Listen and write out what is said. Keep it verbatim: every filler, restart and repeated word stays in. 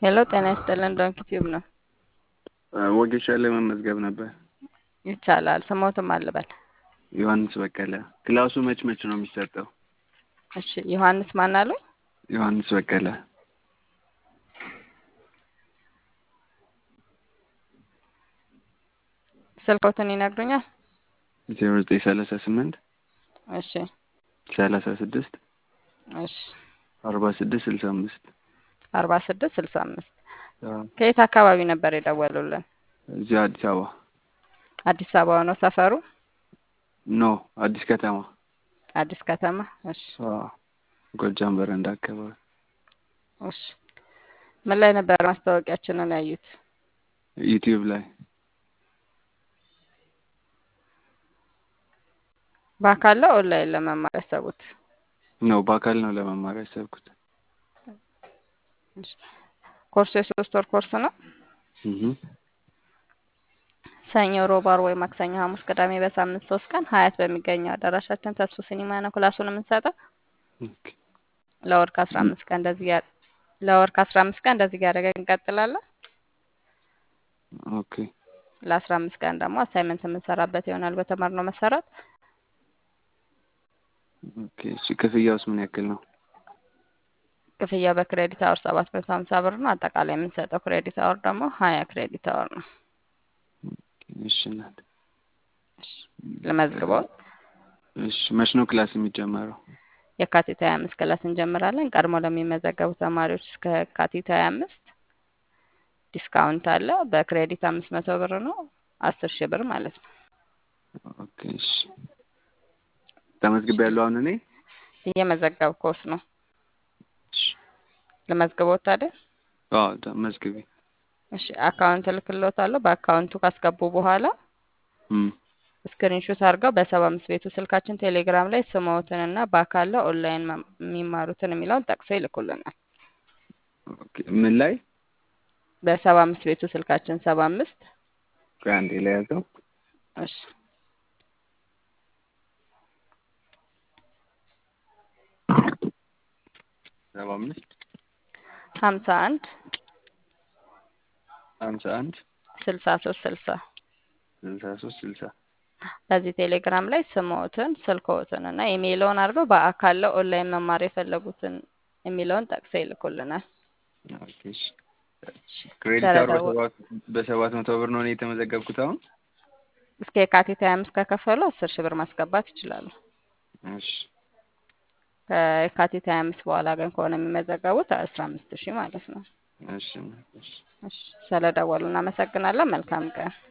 ሄሎ ጤና ይስጥልን ዶንኪ ቲዩብ ነው። ወጌሻ ለመመዝገብ ነበር። ይቻላል። ስሞትም አልበል። ዮሐንስ በቀለ። ክላሱ መች መች ነው የሚሰጠው? እሺ ዮሐንስ ማን አሉ? ዮሐንስ በቀለ። ስልኮትን ይነግሩኛል? ዜሮ ዘጠኝ ሰላሳ ስምንት እሺ ሰላሳ ስድስት እሺ አርባ ስድስት ስልሳ አምስት አርባ ስድስት ስልሳ አምስት ከየት አካባቢ ነበር የደወሉልን? እዚህ አዲስ አበባ። አዲስ አበባ ነው ሰፈሩ? ኖ አዲስ ከተማ። አዲስ ከተማ። እሺ አዎ ጎጃም በረንዳ አካባቢ። እሺ ምን ላይ ነበር ማስታወቂያችንን ያዩት? ዩቲዩብ ላይ። በአካል ነው ኦንላይን ለመማር ያሰቡት? ነው በአካል ነው ለመማር ያሰብኩት። ኮርሱ የሶስት ወር ኮርስ ነው። እህ ሰኞ፣ ሮብ፣ ዓርብ ወይ ማክሰኞ፣ ሐሙስ፣ ቅዳሜ በሳምንት ሶስት ቀን ሀያት በሚገኘው አዳራሻችን ተስፎ ሲኒማ ነው ክላሱን የምንሰጠው። ኦኬ ለወር ከአስራ አምስት ቀን እንደዚህ ያ ለወር ከአስራ አምስት ቀን እንደዚህ ያደረገ እንቀጥላለን። ኦኬ ለአስራ አምስት ቀን ደግሞ አሳይመንት የምንሰራበት ይሆናል በተማርነው መሰረት። ኦኬ እሺ ክፍያውስ ምን ያክል ነው? ክፍያው በክሬዲት አወር ሰባት መቶ ሀምሳ ብር ነው። አጠቃላይ የምንሰጠው ክሬዲት አወር ደግሞ ሀያ ክሬዲት አወር ነው። እሺ እናት። ለመዝግበው። እሺ መች ነው ክላስ የሚጀመረው? የካቲት ሃያ አምስት ክላስ እንጀምራለን። ቀድሞ ለሚመዘገቡ ተማሪዎች እስከ የካቲት ሃያ አምስት ዲስካውንት አለ። በክሬዲት አምስት መቶ ብር ነው። አስር ሺህ ብር ማለት ነው። ኦኬ እሺ ተመዝግቤያለሁ። አሁን እኔ እየመዘገብኩት ነው። እሺ ለመዝግበው ታዲያ? አዎ ተመዝግቤ። እሺ አካውንት እልክልዎታለሁ። በአካውንቱ ካስገቡ በኋላ እም ስክሪንሾት አድርገው በሰባ አምስት ቤቱ ስልካችን ቴሌግራም ላይ ስሞትንና በአካል ኦንላይን የሚማሩትን የሚለውን ጠቅሰው ይልኩልናል። ኦኬ ምን ላይ? በሰባ አምስት ቤቱ ስልካችን ሰባ አምስት አንዴ ላይ ያዘው። እሺ ሰባ አምስት ሀምሳ አንድ ሀምሳ አንድ ስልሳ ሶስት ስልሳ ስልሳ ሶስት ስልሳ በዚህ ቴሌግራም ላይ ስሞትን ስልክዎትን እና ኢሜይልዎን አድርገው በአካል ኦንላይን መማር የፈለጉትን የሚለውን ጠቅሰው ይልኩልናል። ኦኬ እሺ ክሬዲት አወር በሰባት መቶ ብር ነው እኔ የተመዘገብኩት። አሁን እስከ የካቲት ሃያ አምስት ከከፈሉ አስር ሺህ ብር ማስገባት ይችላሉ። እሺ ከየካቲት ሃያ አምስት በኋላ ግን ከሆነ የሚመዘገቡት አስራ አምስት ሺህ ማለት ነው። እሺ እሺ እሺ ስለደወሉ እናመሰግናለን። መልካም ቀን።